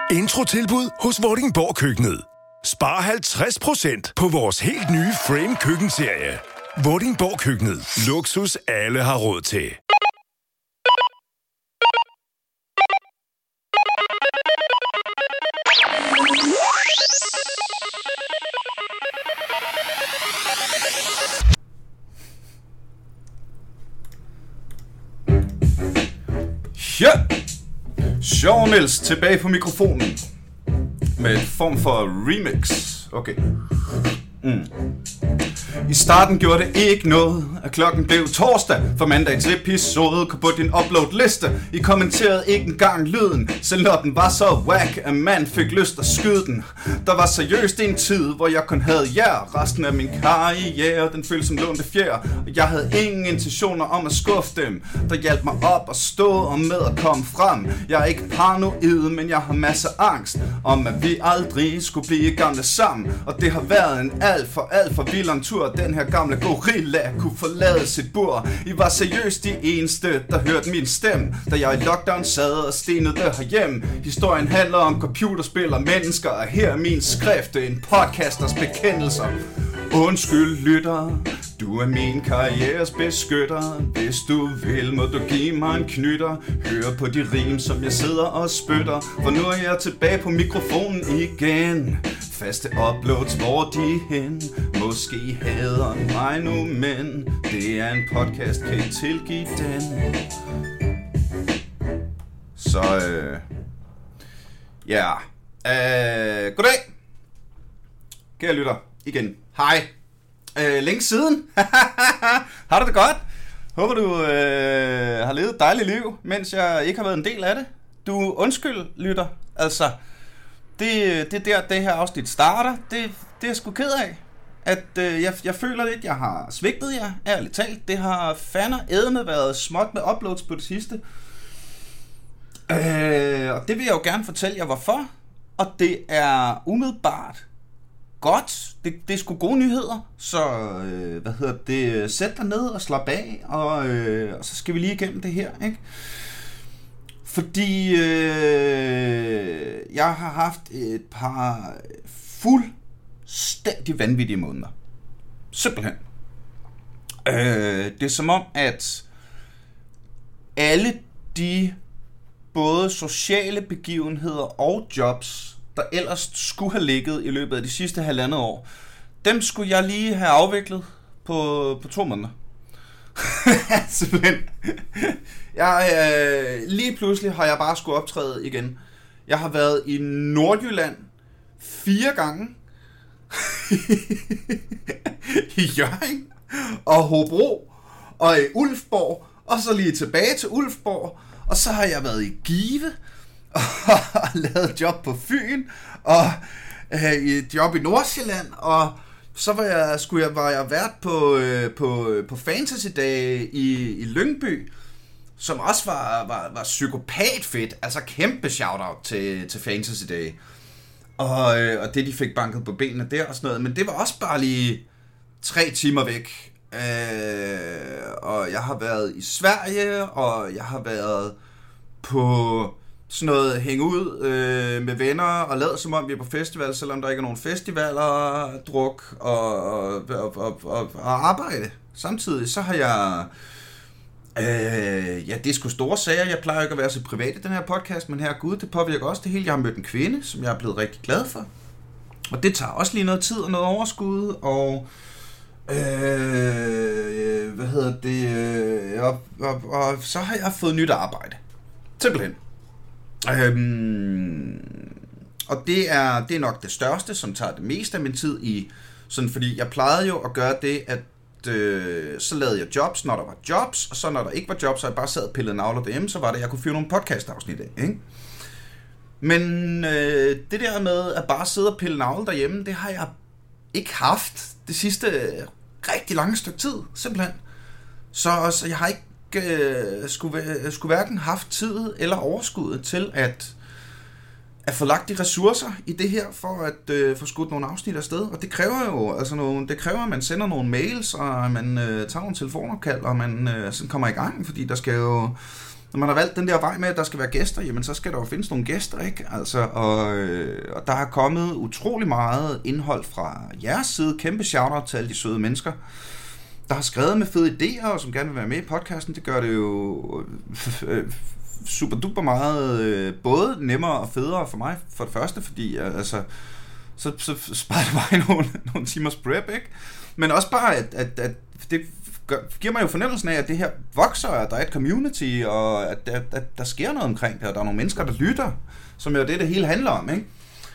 Introtilbud hos Vordingborg Køkkenet. Spar 50% på vores helt nye Frame køkkenserie. Vordingborg Køkkenet. Luksus alle har råd til. Ja! Sjov Niels tilbage på mikrofonen med en form for remix. Okay. I starten gjorde det ikke noget, at klokken blev torsdag, for mandagens episode kom på din upload-liste. I kommenterede ikke engang lyden, selv når den var så whack, at man fik lyst at skyde den. Der var seriøst en tid, hvor jeg kun havde jer. Resten af min karriere, den føltes som lånte fjer. Og jeg havde ingen intentioner om at skuffe dem, der hjalp mig op at stå og med at komme frem. Jeg er ikke paranoid, men jeg har masser af angst om, at vi aldrig skulle blive gamle sammen. Og det har været en alt for vild tur. Den her gamle gorilla kunne forlade sit bur. I var seriøst de eneste, der hørte min stemme, da jeg i lockdown sad og stenede der herhjemme. Historien handler om computerspil og mennesker, og her er min skrift, en podcasters bekendelser. Undskyld lytter, du er min karrieres beskytter. Hvis du vil, må du give mig en knytter. Hør på de rim, som jeg sidder og spytter, for nu er jeg tilbage på mikrofonen igen. Faste uploads, hvor de hen. Måske hader mig nu, men det er en podcast, kan I tilgive den. Så goddag, kære lytter, igen. Hej. Længe siden. Har du det godt? Håber du har levet et dejligt liv, mens jeg ikke har været en del af det. Du undskyld, lytter. Altså, det der det her afsnit starter. Det er jeg sgu ked af. At jeg føler lidt, jeg har svigtet jer, ærligt talt. Det har fandme ædende været småt med uploads på det sidste. Og det vil jeg jo gerne fortælle jer hvorfor. Og det er umiddelbart godt. Det er sgu gode nyheder. Så sæt dig ned og slap af, og så skal vi lige igennem det her, ikke? Fordi jeg har haft et par fuldstændig vanvittige måneder. Simpelthen. Det er som om, at alle de både sociale begivenheder og jobs, der ellers skulle have ligget i løbet af de sidste 1,5 år, dem skulle jeg lige have afviklet på 2 måneder. Simpelthen. Lige pludselig har jeg bare skulle optræde igen. Jeg har været i Nordjylland 4 gange. I Hjørring og Hobro og i Ulfborg, og så lige tilbage til Ulfborg. Og så har jeg været i Give og lavet job på Fyn og et job i Nordsjælland, og så var jeg vært på Fantasy Day i Lyngby, som også var psykopat fedt. Altså kæmpe shoutout til Fantasy Day. Og det de fik banket på benene der og sådan noget. Men det var også bare lige 3 timer væk. Og jeg har været i Sverige, og jeg har været på sådan noget hænge ud med venner og lade som om vi er på festival, selvom der ikke er nogen festivaler, druk og arbejde. Samtidig så har jeg det er sgu store sager. Jeg plejer ikke at være så privat i den her podcast, men her gud, det påvirker også det hele. Jeg har mødt en kvinde, som jeg er blevet rigtig glad for, og det tager også lige noget tid og noget overskud, og og så har jeg fået nyt arbejde. Simpelthen. Og det er nok det største, som tager det meste af min tid i, sådan, fordi jeg plejede jo at gøre det, at så lavede jeg jobs, når der var jobs, og så når der ikke var jobs, så jeg bare sad og pillede navler derhjemme, så var det, jeg kunne fyre nogle podcast-afsnit af, ikke? Men det der med at bare sidde og pille navler derhjemme, det har jeg ikke haft det sidste rigtig lange stykke tid, simpelthen. Så jeg har ikke skulle hverken haft tid eller overskuddet til at få lagt de ressourcer i det her, for at få skudt nogle afsnit afsted. Og det kræver jo, det kræver, at man sender nogle mails, og man tager nogle telefonopkald, og man sådan kommer i gang, fordi der skal jo når man har valgt den der vej med, at der skal være gæster, jamen så skal der jo findes nogle gæster, ikke? Altså, og der har kommet utrolig meget indhold fra jeres side. Kæmpe shout-out til alle de søde mennesker, der har skrevet med fede idéer, og som gerne vil være med i podcasten. Det gør det jo super duper meget, både nemmere og federe for mig, for det første, fordi altså, så sparer det bare nogle timers prep, ikke? Men også bare, at det giver mig jo fornemmelsen af, at det her vokser, at der er et community, og at der sker noget omkring det, og der er nogle mennesker, der lytter, som jo det hele handler om, ikke?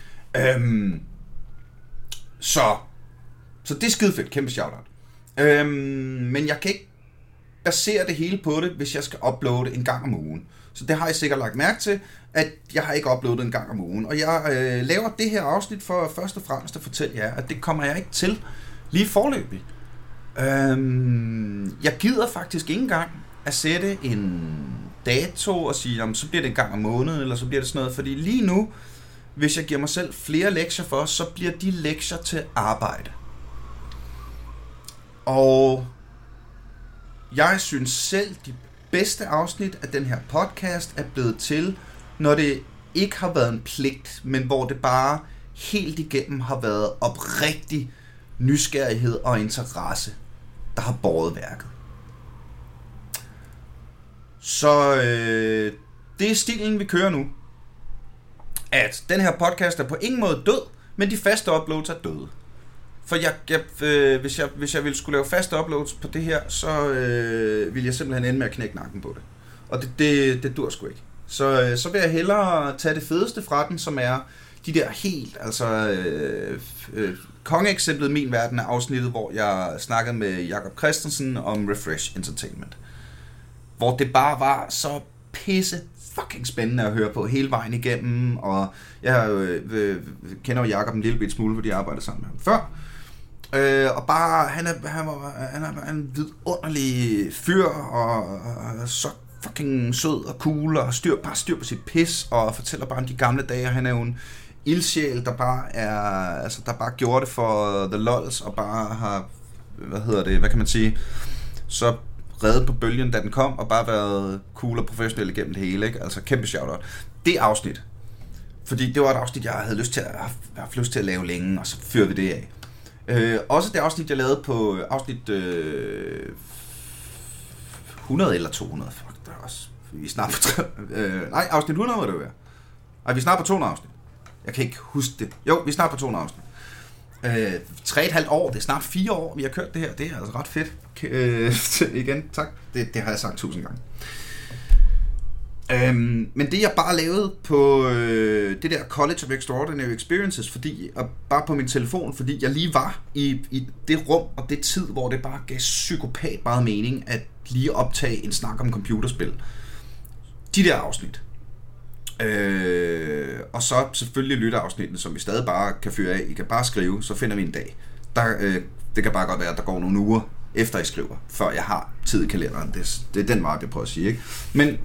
Så det er skide fedt, kæmpe shoutout. Men jeg kan ikke basere det hele på det, hvis jeg skal uploade en gang om ugen. Så det har jeg sikkert lagt mærke til, at jeg har ikke uploadet en gang om ugen. Og jeg laver det her afsnit for først og fremmest at fortælle jer, at det kommer jeg ikke til lige forløbig. Jeg gider faktisk ikke engang at sætte en dato og sige, jamen, så bliver det en gang om måneden, eller så bliver det sådan noget. Fordi lige nu, hvis jeg giver mig selv flere lektier for, så bliver de lektier til arbejde. Og jeg synes selv, de bedste afsnit af den her podcast er blevet til, når det ikke har været en pligt, men hvor det bare helt igennem har været oprigtig nysgerrighed og interesse, der har båret værket. Så det er stilen, vi kører nu. At den her podcast er på ingen måde død, men de faste uploads er døde. For hvis jeg ville skulle lave faste uploads på det her, så ville jeg simpelthen ende med at knække nakken på det. Og det dur sgu ikke. Så vil jeg hellere tage det fedeste fra den, som er de der helt, altså kongeeksemplet Min Verden er afsnittet, hvor jeg snakkede med Jakob Christensen om Refresh Entertainment. Hvor det bare var så pisse fucking spændende at høre på hele vejen igennem, og jeg kender jo Jakob en lille bit smule, fordi jeg arbejdede sammen med ham før. Og bare, han er en vidunderlig fyr, og så fucking sød og cool, og bare styr på sit pis, og fortæller bare om de gamle dage. Han er jo en ildsjæl, der bare gjorde det for the lols, og bare har, hvad kan man sige, så reddet på bølgen, da den kom, og bare været cool og professionel igennem det hele, ikke? Altså kæmpe shoutout. Det afsnit, fordi det var et afsnit, jeg havde haft lyst til at lave længe, og så fyrer vi det af. Også det afsnit, jeg lavede på afsnit 100 eller 200, fuck, der er også, vi er snart på afsnit 100 må det være. Nej, vi er snart på 200 afsnit. Jeg kan ikke huske det. Jo, vi er snart på 200 afsnit. 3,5 år, det er snart 4 år, vi har kørt det her. Det er altså ret fedt. Igen, tak. Det har jeg sagt 1000 gange. Men det jeg bare lavede på det der College of Extraordinary Experiences, bare på min telefon, fordi jeg lige var i det rum og det tid, hvor det bare gav psykopat meget mening at lige optage en snak om computerspil. De der afsnit. Og så selvfølgelig lytteafsnitten, som vi stadig bare kan fyre af. I kan bare skrive, så finder vi en dag. Det kan bare godt være, at der går nogle uger efter I skriver, før jeg har tid i kalenderen. Det er den vej, jeg prøver at sige, ikke? Men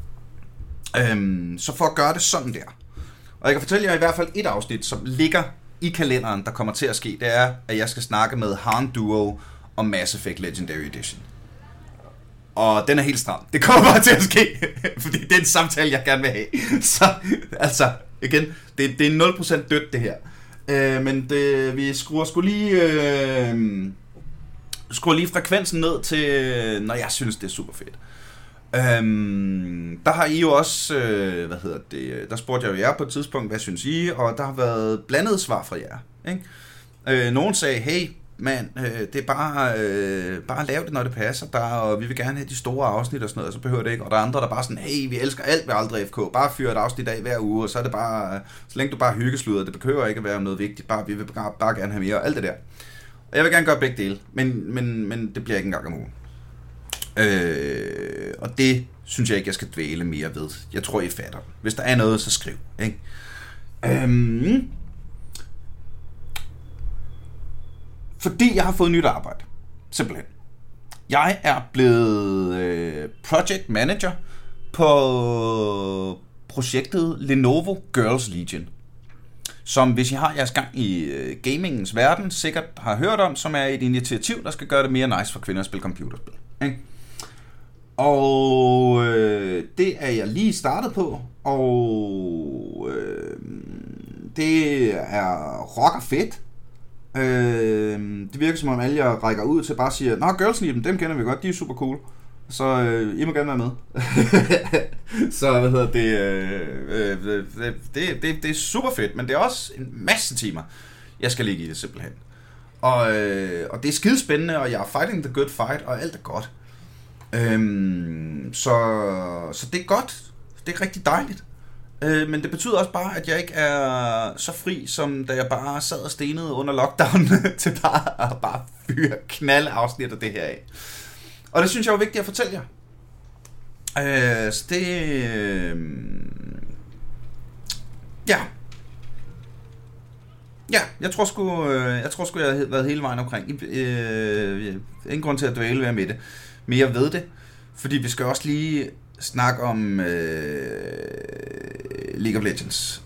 så for at gøre det sådan der, og jeg kan fortælle jer i hvert fald et afsnit, som ligger i kalenderen, der kommer til at ske, det er, at jeg skal snakke med Han Duo om Mass Effect Legendary Edition. Og den er helt stram. Det kommer bare til at ske, fordi det er en samtale, jeg gerne vil have. Så altså, igen, det er 0% dødt det her. Men vi skruer lige frekvensen ned til, når jeg synes, det er super fedt. Der har I jo også, der spurgte jeg jo jer på et tidspunkt, hvad synes I, og der har været blandede svar fra jer, ikke? Nogen sagde, hey, man, det er bare lave det, når det passer, og vi vil gerne have de store afsnit og sådan noget, og så behøver det ikke, og der er andre, der bare sådan, hey, vi elsker alt ved Aldrig FK, bare fyr et afsnit af hver uge, og så er det bare, så længe du bare hyggesluder, det behøver ikke at være noget vigtigt, vi vil bare gerne have mere, og alt det der. Og jeg vil gerne gøre begge dele, men det bliver ikke engang om ugen. Og det synes jeg ikke, jeg skal dvæle mere ved. Jeg tror, I fatter. Hvis der er noget, så skriv, ikke? Fordi jeg har fået nyt arbejde. Simpelthen. Jeg er blevet project manager på projektet Lenovo Girls Legion, som hvis I har jeres gang i gamingens verden, sikkert har hørt om, som er et initiativ, der skal gøre det mere nice for kvinder at spille computerspil. Ikke? Og det er jeg lige startet på, og det er rocker fedt. Det virker som om alle jeg rækker ud til bare siger, nå, Girlsnipen, dem kender vi godt, de er super cool. Så I må gerne være med. Så hvad hedder det er super fedt, men det er også en masse timer, jeg skal ligge i det simpelthen. Og det er skidespændende, og jeg er fighting the good fight, og alt er godt. Så det er godt. Det er rigtig dejligt. Men det betyder også bare, at jeg ikke er så fri, som da jeg bare sad og stenede under lockdown til bare fyre knalde afsnit af det her af. Og det synes jeg er vigtigt at fortælle jer. Så det... Ja, jeg tror sgu, jeg har været hele vejen omkring. Ingen grund til at dvæle med det. Men jeg ved det, fordi vi skal også lige snakke om League of Legends.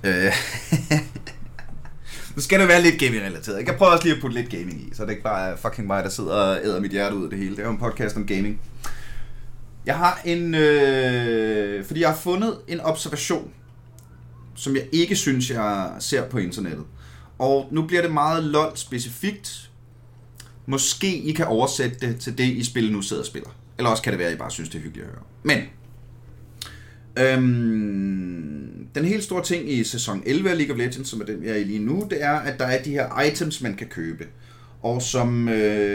Nu skal det være lidt gaming-relateret. Jeg prøver også lige at putte lidt gaming i, så det ikke bare er fucking mig, der sidder og æder mit hjerte ud af det hele. Det er jo en podcast om gaming. Jeg har fordi jeg har fundet en observation, som jeg ikke synes, jeg ser på internettet. Og nu bliver det meget LOL-specifikt. Måske I kan oversætte det til det, I spiller nu sidder og spiller. Eller også kan det være, at I bare synes, det er hyggeligt at høre. Men den helt store ting i sæson 11 af League of Legends, som er den, jeg er i lige nu, det er, at der er de her items, man kan købe. Og som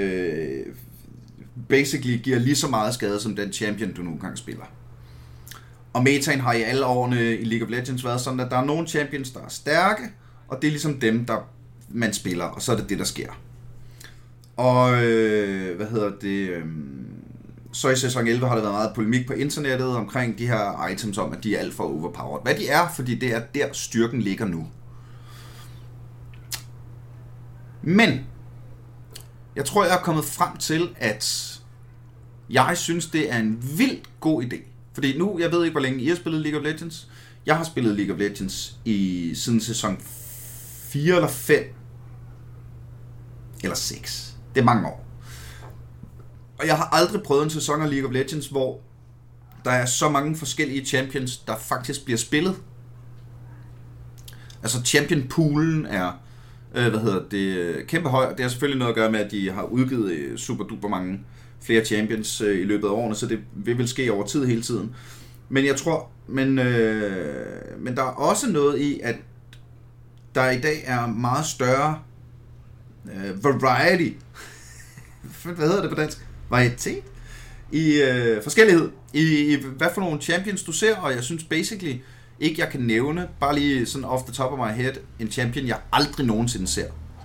basically giver lige så meget skade, som den champion, du nogle gange spiller. Og metaen har i alle årene i League of Legends været sådan, at der er nogle champions, der er stærke, og det er ligesom dem, der man spiller, og så er det det, der sker. Og så i sæson 11 har der været meget polemik på internettet omkring de her items om, at de er alt for overpowered. Hvad de er, fordi det er der styrken ligger nu. Men jeg tror, jeg er kommet frem til, at jeg synes, det er en vildt god idé. Fordi nu, jeg ved ikke, hvor længe I har spillet League of Legends. Jeg har spillet League of Legends siden sæson 4 eller 5 eller 6. Det er mange år. Og jeg har aldrig prøvet en sæson af League of Legends, hvor der er så mange forskellige champions, der faktisk bliver spillet. Altså champion-poolen er kæmpe høj. Det har selvfølgelig noget at gøre med, at de har udgivet super duper mange flere champions i løbet af årene, så det vil vel ske over tid hele tiden. Men jeg tror, men der er også noget i, at der i dag er meget større variety. Hvad hedder det på dansk? Varietet? I forskellighed. I hvad for nogle champions du ser, og jeg synes basically ikke, jeg kan nævne, bare lige sådan off the top of my head, en champion, jeg aldrig nogensinde ser.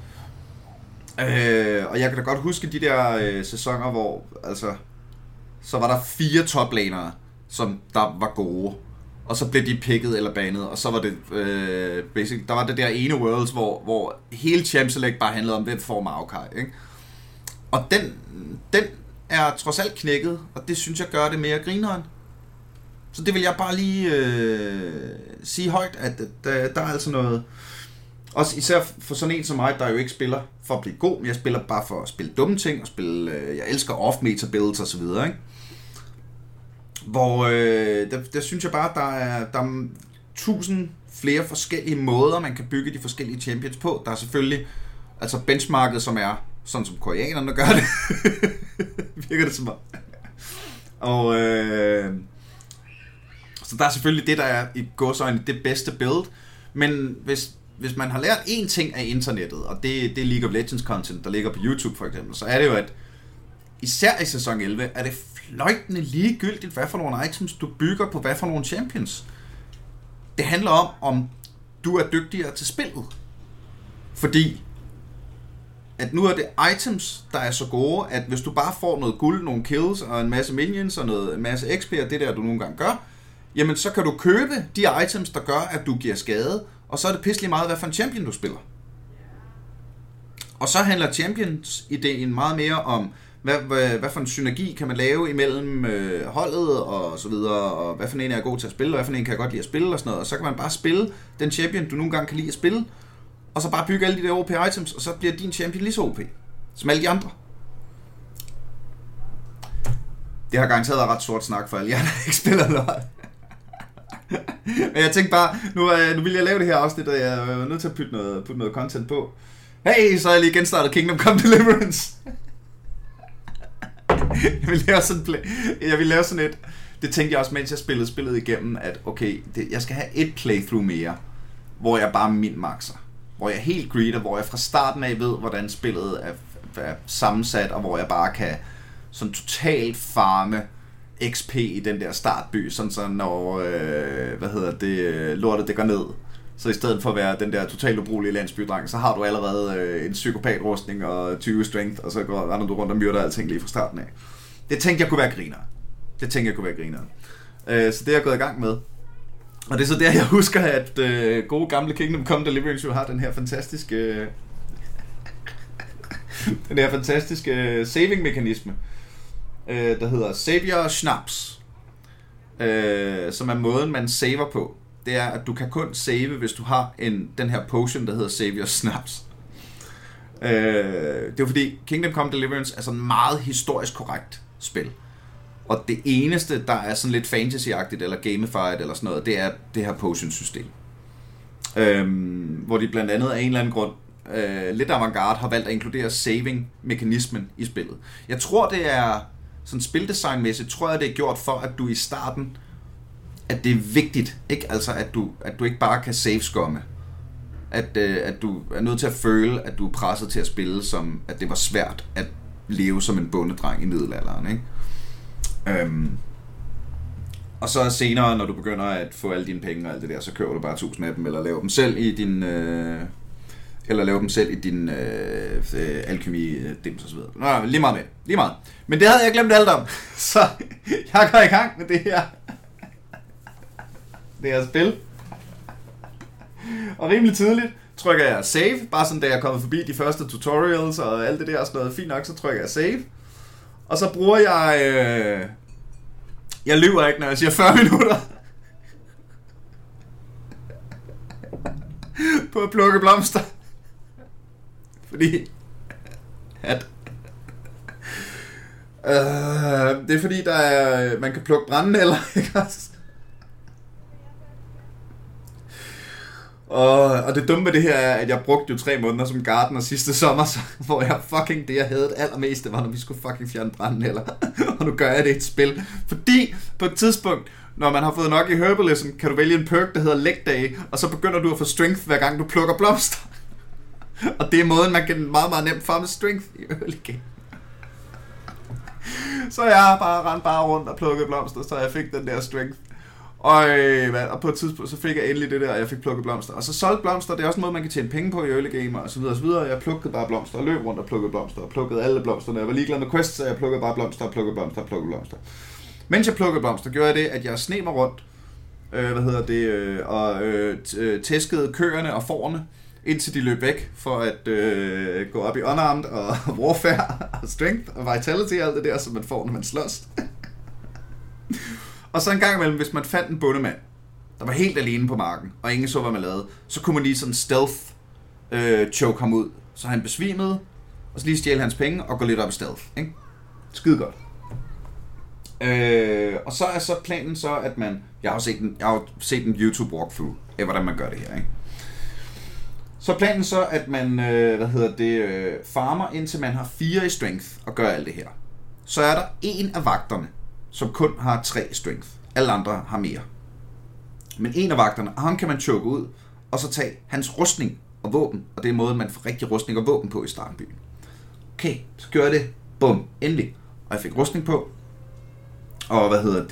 Og jeg kan da godt huske de der sæsoner, hvor altså, så var der 4 toplanere, som der var gode, og så blev de picket eller banet, og så var det der var det der ene Worlds, hvor hele Champ Select bare handlede om, hvem får Maokai, ikke? Og den er trods alt knækket, og det synes jeg gør det mere grineren. Så det vil jeg bare lige sige højt, at der er altså noget. Også især for sådan en som mig, der jo ikke spiller for at blive god, men jeg spiller bare for at spille dumme ting, og jeg elsker off-meta builds og så videre, ikke? Hvor der synes jeg bare, der er 1000 flere forskellige måder, man kan bygge de forskellige champions på. Der er selvfølgelig altså benchmarket, som er sådan som koreanerne gør det. Virker det som om. Og så der er selvfølgelig det, der er i gåseøjne det bedste build. Men hvis man har lært én ting af internettet, og det er League of Legends content, der ligger på YouTube for eksempel, så er det jo, at især i sæson 11, er det fløjtende ligegyldigt, hvad for nogle items du bygger på, hvad for nogle champions. Det handler om du er dygtigere til spillet. Fordi at nu er det items, der er så gode, at hvis du bare får noget guld, nogle kills og en masse minions og en masse XP og det der, du nogle gange gør, jamen så kan du købe de items, der gør, at du giver skade, og så er det pisselig meget, hvad for en champion du spiller. Og så handler champions-ideen meget mere om, hvad for en synergi kan man lave imellem holdet og så videre, og hvad for en er god til at spille, og hvad for en kan jeg godt lide at spille og sådan noget, og så kan man bare spille den champion, du nogle gange kan lide at spille, og så bare bygge alle de der OP items, og så bliver din champion lige så OP, som alle de andre. Det har garanteret været ret sort snak for alle jer, der ikke spiller lort. Men jeg tænkte bare, nu vil jeg lave det her afsnit, og jeg er nødt til at putte noget content på. Hey, så er jeg lige genstartet Kingdom Come Deliverance. Jeg vil lave sådan et. Det tænkte jeg også, mens jeg spillede spillet igennem, at okay, jeg skal have et playthrough mere, hvor jeg bare min-maxer. Hvor jeg helt greeder, hvor jeg fra starten af ved, hvordan spillet er sammensat, og hvor jeg bare kan sådan totalt farme XP i den der startby, sådan så når, lortet det går ned. Så i stedet for at være den der totalt ubrugelige landsbydreng, så har du allerede en psykopatrustning og 20 strength, og så render du rundt og myrder alting lige fra starten af. Det tænkte jeg kunne være griner. Så det er jeg gået i gang med. Og det er så der, jeg husker, at gode gamle Kingdom Come Deliverance har den her fantastiske saving-mekanisme, der hedder Savior Schnapps, som er måden, man saver på. Det er, at du kan kun save, hvis du har den her potion, der hedder Savior Schnapps. Det er fordi Kingdom Come Deliverance er sådan meget historisk korrekt spil. Og det eneste, der er sådan lidt fantasy-agtigt, eller gamified, eller sådan noget, det er det her potion-system. Hvor de blandt andet af en eller anden grund, lidt avantgarde, har valgt at inkludere saving-mekanismen i spillet. Jeg tror, det er sådan spildesignmæssigt, tror jeg, det er gjort for, at du i starten, at det er vigtigt, ikke? Altså, at du ikke bare kan save-skumme. At du er nødt til at føle, at du er presset til at spille, som at det var svært at leve som en bondedreng i middelalderen, ikke? Og så senere, når du begynder at få alle dine penge og alt det der, så køber du bare 1000 af dem, eller laver dem selv i din alkemi-dims og så videre. Nå, lige meget. Men det havde jeg glemt alt om, så jeg går i gang med det her spil. Og rimelig tidligt trykker jeg save, bare sådan da jeg er kommet forbi de første tutorials og alt det der og sådan noget. Fint nok, så trykker jeg save. Og så bruger jeg... Jeg lyver ikke, når jeg siger 40 minutter. På at plukke blomster. Fordi... det er fordi, man kan plukke brændenælder, ikke også? Og det dumme ved det her er, at jeg brugte jo 3 måneder som gardener sidste sommer, så, hvor jeg havde det allermest, det var, når vi skulle fucking fjerne brændenælder. Og nu gør jeg det i et spil. Fordi på et tidspunkt, når man har fået nok i herbalism, kan du vælge en perk, der hedder leg day, og så begynder du at få strength, hver gang du plukker blomster. Og det er måden, man kan meget, meget nemt farme strength i early game. Så jeg har rendt rundt og plukket blomster, så jeg fik den der strength. Og på et tidspunkt, så fik jeg endelig det der, og jeg fik plukket blomster. Og så solgte blomster, det er også en måde, man kan tjene penge på i early game, og så videre og så videre. Jeg plukkede bare blomster, og løb rundt og plukkede blomster, og plukkede alle blomsterne. Jeg var ligeglad med quests, så jeg plukkede bare blomster, og plukkede blomster. Mens jeg plukkede blomster, gjorde jeg det, at jeg sneg mig rundt, tæskede køerne og fårene, indtil de løb væk, for at gå op i unarmed og warfare, og strength og vitality og alt det der, som man får, når man slås. Og så en gang imellem, hvis man fandt en bondemand, der var helt alene på marken, og ingen så, hvad man lavede, så kunne man lige sådan stealth choke ham ud, så han besvimede, og så lige stjæle hans penge, og gå lidt op i stealth, ikke? Skide godt. Og så er så planen så, at man... Jeg har set en YouTube walkthrough af, hvordan man gør det her, ikke? Så planen så, at man, farmer, indtil man har 4 i strength, og gør alt det her. Så er der en af vagterne, som kun har 3 strength. Alle andre har mere. Men en af vagterne, ham kan man choke ud, og så tage hans rustning og våben, og det er måden, man får rigtig rustning og våben på i startbyen. Okay, så gør jeg det. Bum, endelig. Og jeg fik rustning på, og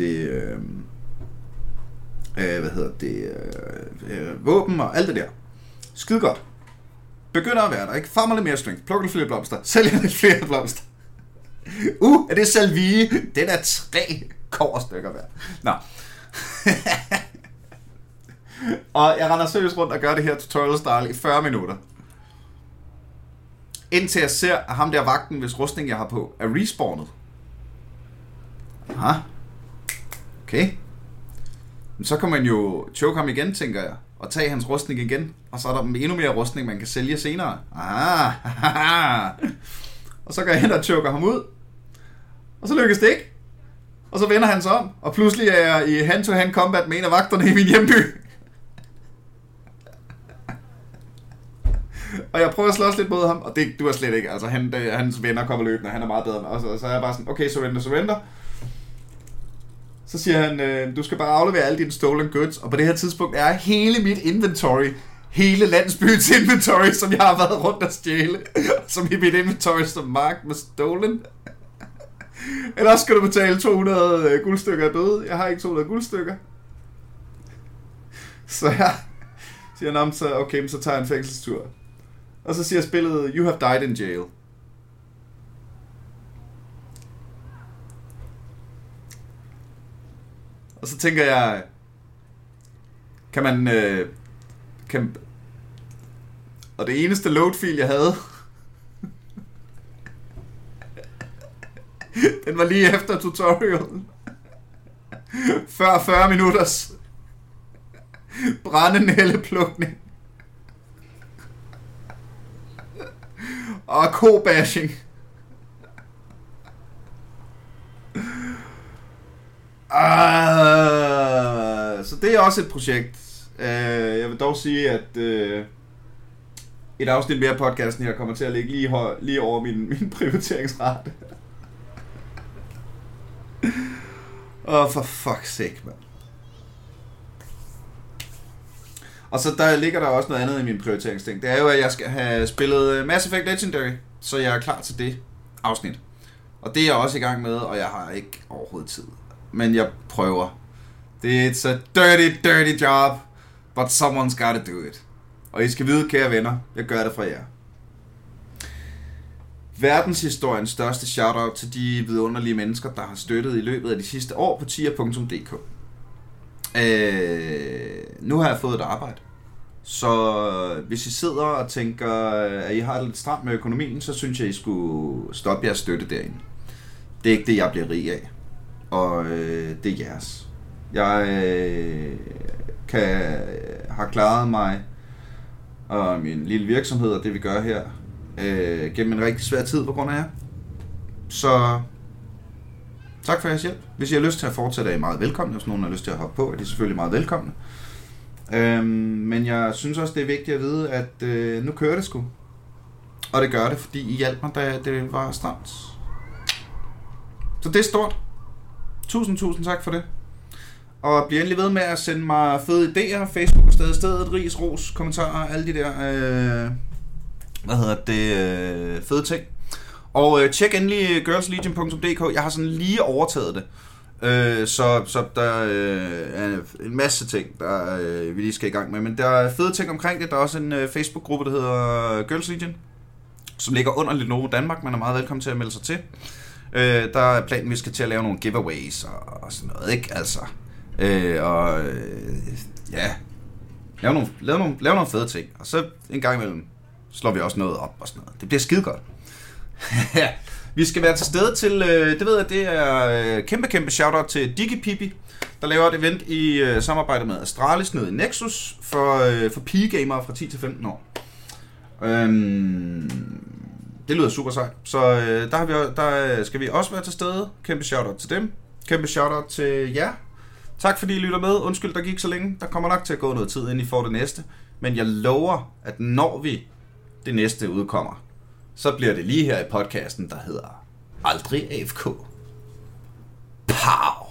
våben og alt det der. Skide godt. Begynder at være der, ikke? Farmer lidt mere strength, plukker lidt flere blomster, sælger lidt flere blomster. Er det salvie? Den er 3 kobberstykker værd. Nå. Og jeg render seriøst rundt og gør det her tutorial style i 40 minutter. Indtil jeg ser, at ham der vagten, hvis rustning jeg har på, er respawnet. Aha. Okay. Men så kan man jo choke ham igen, tænker jeg, og tage hans rustning igen. Og så er der endnu mere rustning, man kan sælge senere. Og så går jeg hen og choker ham ud. Og så lykkes det ikke. Og så vender han sig om, og pludselig er jeg i hand-to-hand combat med en af vagterne i min hjemby. Og jeg prøver at slås lidt mod ham, og det du er slet ikke. Altså, hans venner kommer løbende, han er meget bedre end os. Og så er jeg bare sådan, okay, surrender. Så siger han, du skal bare aflevere alle dine stolen goods. Og på det her tidspunkt er hele mit inventory, hele landsbyens inventory, som jeg har været rundt og stjæle, som i mit inventory som marked med stolen. Ellers skal du betale 200 guldstykker af bøde. Jeg har ikke 200 guldstykker. Så jeg siger, så tager jeg en fængselstur. Og så siger spillet, you have died in jail. Og så tænker jeg, og det eneste load-fil, jeg havde, den var lige efter tutorialen. Før 40 minutters brændenældeplukning. Og ko-bashing. Så det er også et projekt. Jeg vil dog sige, at et afsnit mere af podcasten her kommer til at ligge lige over min prioriteringsrate. For fuck's sake, man. Og så der ligger der også noget andet i min prioriteringsting. Det er jo, at jeg skal have spillet Mass Effect Legendary, så jeg er klar til det afsnit. Og det er jeg også i gang med, og jeg har ikke overhovedet tid. Men jeg prøver. It's a dirty job, but someone's gotta do it. Og I skal vide, kære venner, jeg gør det fra jer. Verdenshistoriens største shoutout til de vidunderlige mennesker, der har støttet i løbet af de sidste år på tier.dk. Nu har jeg fået et arbejde. Så hvis I sidder og tænker, at I har det lidt stramt med økonomien, så synes jeg, I skulle stoppe jeres støtte derinde. Det er ikke det, jeg bliver rig af. Og det er jeres. Jeg har klaret mig og min lille virksomhed og det vi gør her gennem en rigtig svær tid på grund af jer. Så tak for jeres hjælp. Hvis I har lyst til at fortsætte, er I meget velkomne. Hvis nogen har lyst til at hoppe på, er de selvfølgelig meget velkomne. Men jeg synes også, det er vigtigt at vide, at nu kører det sgu. Og det gør det, fordi I hjalp mig, da det var stramt. Så det er stort. Tusind tak for det. Og bliv endelig ved med at sende mig fede idéer. Facebook er stadig stedet, ris, ros, kommentarer, alle de der fede ting. Og tjek endelig girlslegion.dk. Jeg har sådan lige overtaget det. Så der er en masse ting, der vi lige skal i gang med. Men der er fede ting omkring det. Der er også en Facebook-gruppe, der hedder Girls Legion, som ligger under Lenovo Danmark. Man er meget velkommen til at melde sig til. Der er planen, vi skal til at lave nogle giveaways og sådan noget, ikke? Altså. Lave nogle fede ting. Og så en gang imellem slår vi også noget op og sådan noget. Det bliver skide godt. Vi skal være til stede til, det ved jeg, det er kæmpe shoutout til DigiPipi, der laver et event i samarbejde med Astralis nede i Nexus for pigegamere fra 10 til 15 år. Det lyder super sejt. Så der skal vi også være til stede. Kæmpe shoutout til dem. Kæmpe shoutout til jer. Tak fordi I lytter med. Undskyld, der gik så længe. Der kommer nok til at gå noget tid, inden I får det næste. Men jeg lover, at når det næste udkommer, så bliver det lige her i podcasten, der hedder Aldrig AFK. Pow!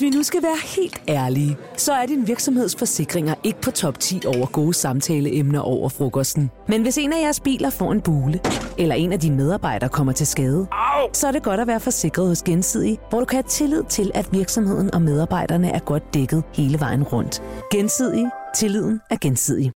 vi nu skal være helt ærlige, så er din virksomhedsforsikringer ikke på top 10 over gode samtaleemner over frokosten. Men hvis en af jeres biler får en bule, eller en af dine medarbejdere kommer til skade, så er det godt at være forsikret hos Gensidige, hvor du kan have tillid til, at virksomheden og medarbejderne er godt dækket hele vejen rundt. Gensidige. Tilliden er gensidig.